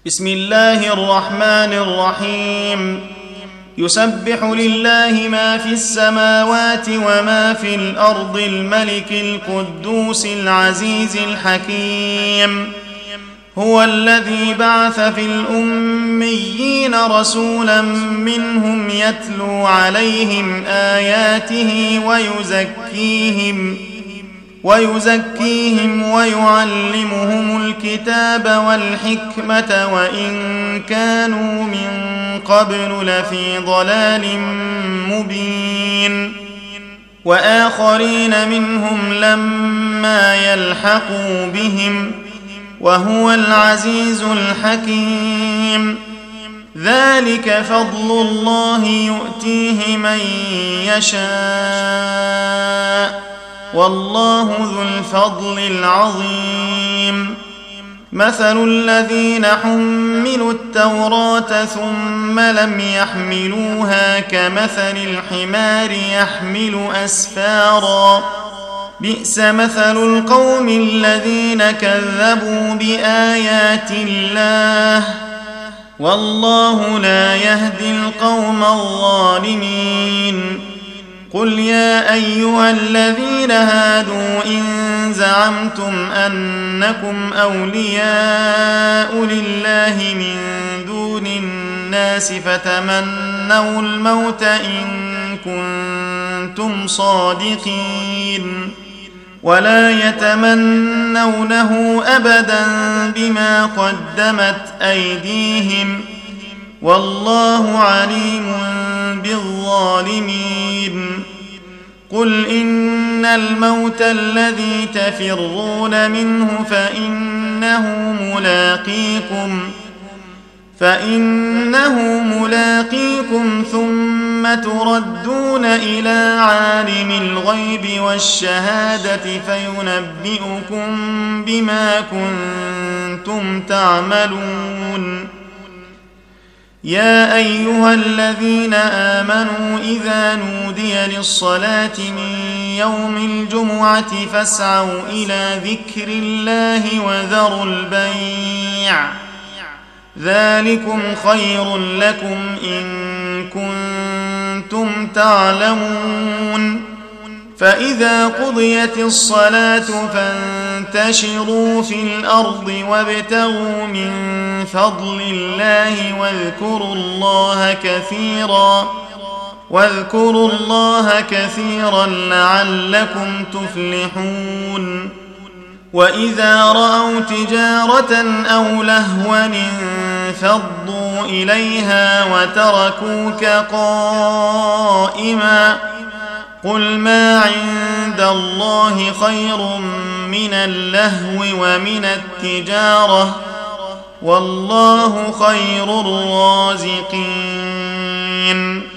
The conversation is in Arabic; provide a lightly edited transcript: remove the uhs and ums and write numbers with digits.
بسم الله الرحمن الرحيم. يسبح لله ما في السماوات وما في الأرض الملك القدوس العزيز الحكيم. هو الذي بعث في الأميين رسولا منهم يتلو عليهم آياته ويزكيهم ويعلمهم الكتاب والحكمة وإن كانوا من قبل لفي ضلال مبين. وآخرين منهم لما يلحقوا بهم وهو العزيز الحكيم. ذلك فضل الله يؤتيه من يشاء والله ذو الفضل العظيم. مثل الذين حملوا التوراة ثم لم يحملوها كمثل الحمار يحمل أسفارا بئس مثل القوم الذين كذبوا بآيات الله والله لا يهدي القوم الظالمين. قل يا أيها الذين هادوا إن زعمتم أنكم أولياء لله من دون الناس فتمنوا الموت إن كنتم صادقين ولا يتمنونه أبدا بما قدمت أيديهم والله عليم بالظالمين. قل إن الموت الذي تفرون منه فإنه ملاقيكم ثم تردون إلى عالم الغيب والشهادة فينبئكم بما كنتم تعملون. يا أيها الذين آمنوا إذا نودي للصلاة من يوم الجمعة فاسعوا إلى ذكر الله وذروا البيع ذلكم خير لكم إن كنتم تعلمون. فإذا قضيت الصلاة فانتشروا في الأرض وابتغوا من فضل الله واذكروا الله كثيرا لعلكم تفلحون. وإذا رأوا تجارة أو لهوا انفضوا إليها وتركوك قائما قل ما عند الله خير من اللهو ومن التجارة والله خير الرازقين.